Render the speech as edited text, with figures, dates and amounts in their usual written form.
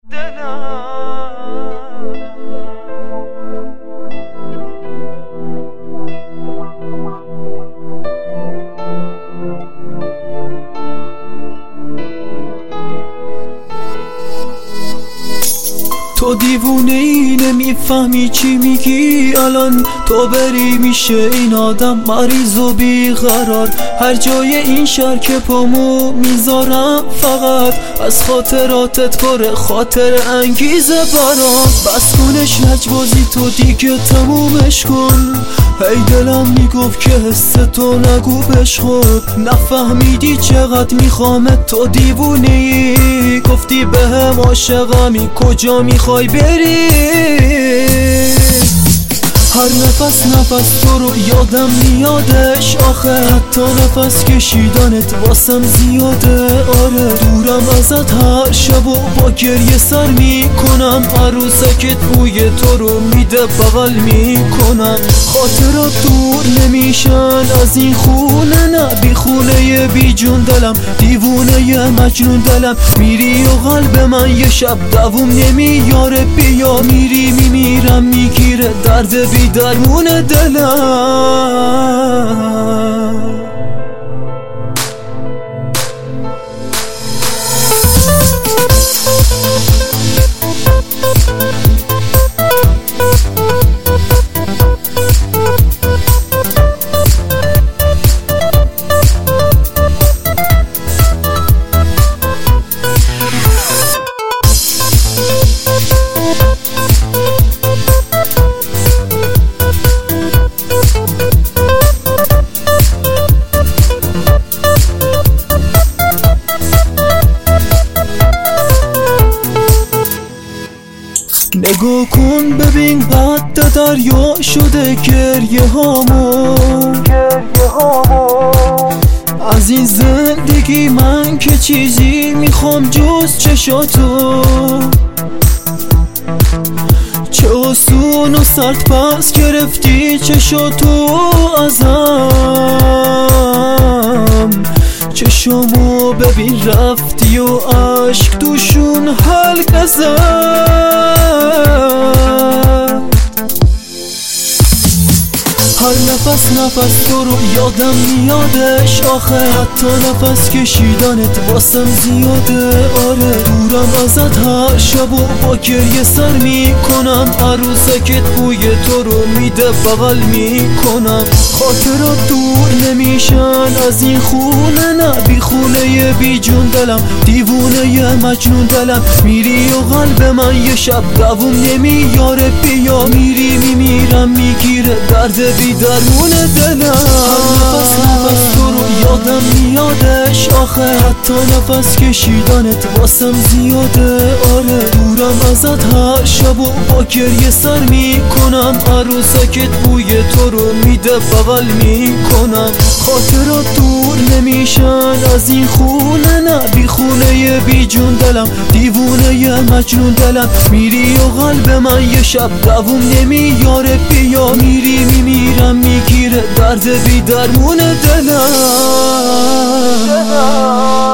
تو دیوونه ای نمیفهمی چی میگی الان، تو بری میشه این آدم مریض و بیقرار. هر جای این شهر که پامو میذارم فقط از خاطراتت پره، خاطر انگیزه برام. بس کنش لجبازی تو دیگه تمومش کن، هی دلم میگفت که حس تو نگو بش خود. نفهمیدی چقدر میخوامت، تو دیوونه ای گفتی بهم عاشقمی، کجا میخوای بری؟ هر نفس تو رو یادم میادش آخه، حتی نفس کشیدنت واسم زیاده. آره دورم ازت هر شب و با گریه سر میکنم، عروسکت بوی تو رو میده بغل میکنم. خاطرات دور نمیشن از این خونه، نه بی خونه بی جون دلم، دیوونه مجنون دلم. میری و قلب من یه شب دووم نمیاره، بیا میری میمیرم میگیره درد بی درمون دلم. نگاه کن ببین قد دریا شده گریه هامو. از این زندگی من که چیزی میخوام جز چشاتو. چه آسون و سرد پس گرفتی چشاتو ازم. چشامو ببین رفتی و عشق دوشون حلقه زد. هر نفس تو رو یادم میادش آخه، حتی نفس کشیدنت واسم زیاده. آره دورم ازت هر شب و با گریه سر میکنم، عروسکت بوی تو رو میده بغل میکنم. خاطرات دور نمیشن از این خونه، نه بی خونه بی جون دلم، دیوونه مجنون دلم. میری و قلب من یه شب دووم نمیاره، بیا میری میمیرم میگیره درد بی درمون دلم. هر نفس تو رو یادم میادش آخه، حتی نفس کشیدنت واسم زیاده. آره دورم ازت هر شب و با گریه سر میکنم، عروسکت بوی تو رو میده بغل میکنم. خاطرات دور نمیشن از این خونه، نه بی خونه بی جون دلم، دیوونه مجنون دلم. میری و قلب من یه شب دووم نمیاره، بیا میری میمیرم میگیره درد بی درمون دلم.